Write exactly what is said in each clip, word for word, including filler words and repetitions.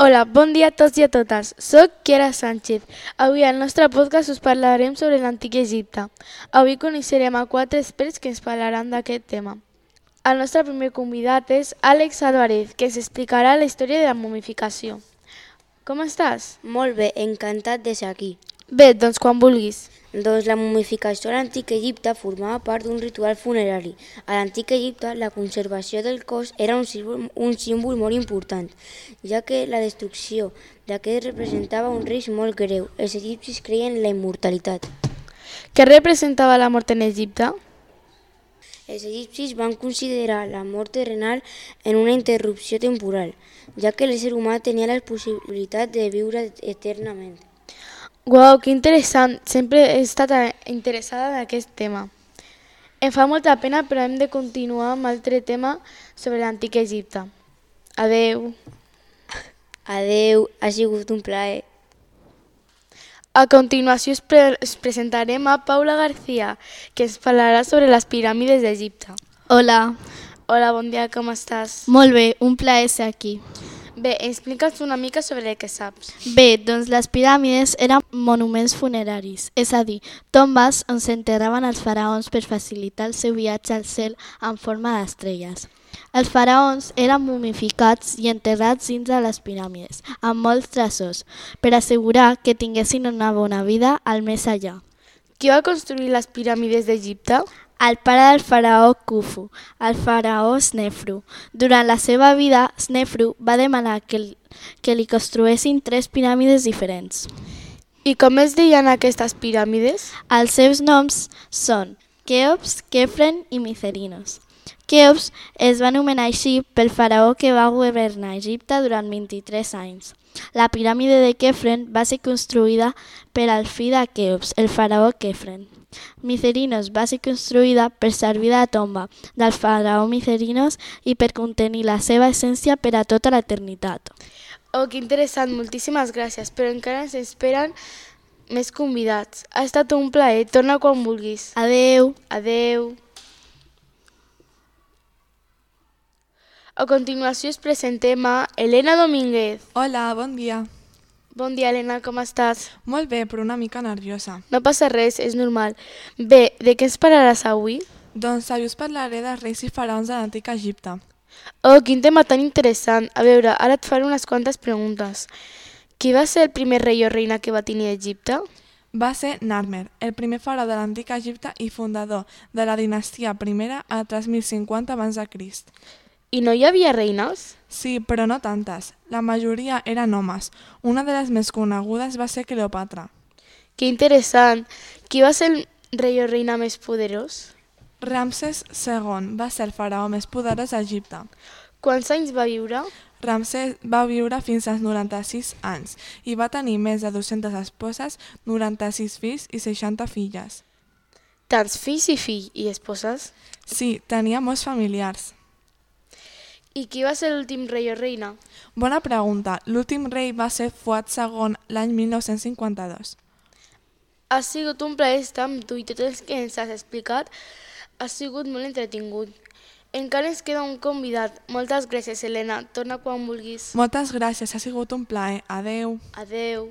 Hola, bon dia a tots i a totes. Soc Kiara Sánchez. Avui al nostre podcast us parlarem sobre l'antic Egipte. Avui coneixerem a quatre experts que ens parlaran d'aquest tema. El nostre primer convidat és Àlex Álvarez, que ens explicarà la història de la momificació. Com estàs? Molt bé, encantat de ser aquí. Bé, doncs quan vulguis. Doncs la momificació a l'antic Egipte formava part d'un ritual funerari. A l'antic Egipte, la conservació del cos era un símbol, un símbol molt important, ja que la destrucció d'aquest representava un risc molt greu. Els egipcis creien en la immortalitat. Què representava la mort en Egipte? Els egipcis van considerar la mort terrenal en una interrupció temporal, ja que l'ésser humà tenia la possibilitat de viure eternament. Uau, que interessant! Sempre he estat interessada en aquest tema. Em fa molta pena, però hem de continuar amb altre tema sobre l'antic Egipte. Adeu. Adeu, ha sigut un plaer. A continuació us, pre us presentarem a Paula García, que ens parlarà sobre les piràmides d'Egipte. Hola. Hola, bon dia, com estàs? Molt bé, un plaer ser aquí. Bé, explica'ns una mica sobre el que saps. Bé, doncs les piràmides eren monuments funeraris, és a dir, tombes on s'enterraven els faraons per facilitar el seu viatge al cel en forma d'estrelles. Els faraons eren momificats i enterrats dins de les piràmides, amb molts tresors, per assegurar que tinguessin una bona vida al més allà. Qui va construir les piràmides d'Egipte? El pare del faraó Khufu, el faraó Snefru. Durant la seva vida, Snefru va demanar que, que li construïssin tres piràmides diferents. I com es deien aquestes piràmides? Els seus noms són Queops, Quefren i Micerinos. Queops es va anomenar així pel faraó que va governar Egipte durant vint-i-tres anys. La piràmide de Quefren va ser construïda per al fill de Queops, el faraó Quefren. Micerinos va ser construïda per servir de tomba del faraó Micerinos i per contenir la seva essència per a tota l'eternitat. Oh, que interessant, moltíssimes gràcies, però encara ens esperen més convidats. Ha estat un plaer, torna quan vulguis. Adeu. Adeu. A continuació us presentem a Elena Domínguez. Hola, bon dia. Bon dia, Elena, com estàs? Molt bé, però una mica nerviosa. No passa res, és normal. Bé, de què ens parlaràs avui? Doncs avui us parlaré dels reis i faraons de l'antic Egipte. Oh, quin tema tan interessant. A veure, ara et faré unes quantes preguntes. Qui va ser el primer rei o reina que va tenir Egipte? Va ser Narmer, el primer faraó de l'antic Egipte i fundador de la dinastia primera a tres mil cinquanta abans de Crist. I no hi havia reines? Sí, però no tantes. La majoria eren homes. Una de les més conegudes va ser Cleopatra. Que interessant. Qui va ser el rei o reina més poderós? Ramsès segon va ser el faraó més poderós d'Egipte. Quants anys va viure? Ramsès va viure fins als noranta-sis anys i va tenir més de dues-centes esposes, noranta-sis fills i seixanta filles. Tants fills i fills i esposes? Sí, tenia molts familiars. I qui va ser l'últim rei o reina? Bona pregunta. L'últim rei va ser Fuad segon l'any mil nou-cents cinquanta-dos. Ha sigut un plaer estar amb tu i tot el que ens has explicat ha sigut molt entretingut. Encara ens queda un convidat. Moltes gràcies, Helena. Torna quan vulguis. Moltes gràcies, ha sigut un plaer. Adeu. Adeu.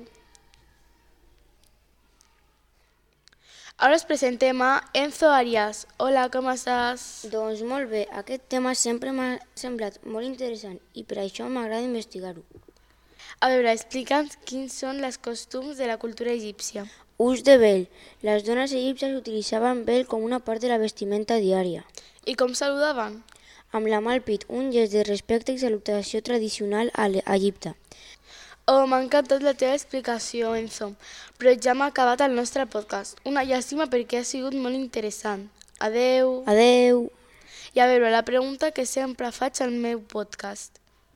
Ara us presentem a Enzo Arias. Hola, com estàs? Doncs molt bé, aquest tema sempre m'ha semblat molt interessant i per això m'agrada investigar-ho. A veure, explica'ns quins són els costums de la cultura egípcia. Ús de vel. Les dones egípcies utilitzaven vel com una part de la vestimenta diària. I com saludaven? Amb la mà al pit, un gest de respecte i salutació tradicional a Egipte. Oh, m'ha encantat la teva explicació, Enzo, però ja m'ha acabat el nostre podcast. Una llàstima perquè ha sigut molt interessant. Adeu. Adeu. I a veure, la pregunta que sempre faig al meu podcast.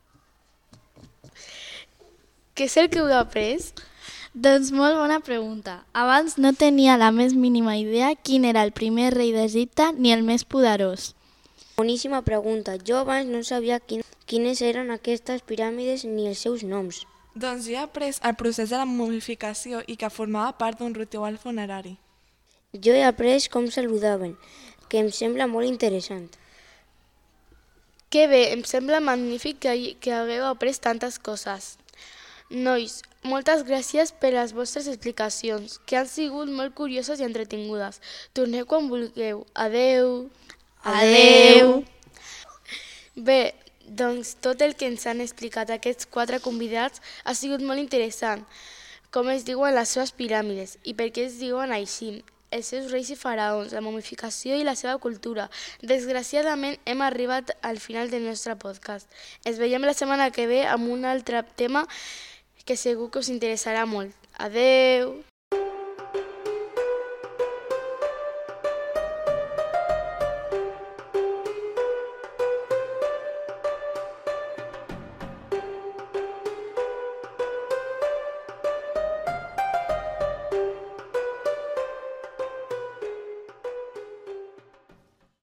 Què és el que heu après? Doncs molt bona pregunta. Abans no tenia la més mínima idea quin era el primer rei d'Egipte ni el més poderós. Boníssima pregunta. Jo abans no sabia quin, quines eren aquestes piràmides ni els seus noms. Doncs ja he après el procés de la momificació i que formava part d'un ritual funerari. Jo he après com saludaven, que em sembla molt interessant. Que bé, em sembla magnífic que, que hagueu après tantes coses. Nois, moltes gràcies per les vostres explicacions, que han sigut molt curioses i entretingudes. Torneu quan vulgueu. Adeu! Adeu! Bé, doncs tot el que ens han explicat aquests quatre convidats ha sigut molt interessant. Com es diuen les seves piràmides i per què es diuen així, els seus reis i faraons, la momificació i la seva cultura. Desgraciadament hem arribat al final del nostre podcast. Ens veiem la setmana que ve amb un altre tema que segur que us interessarà molt. Adeu!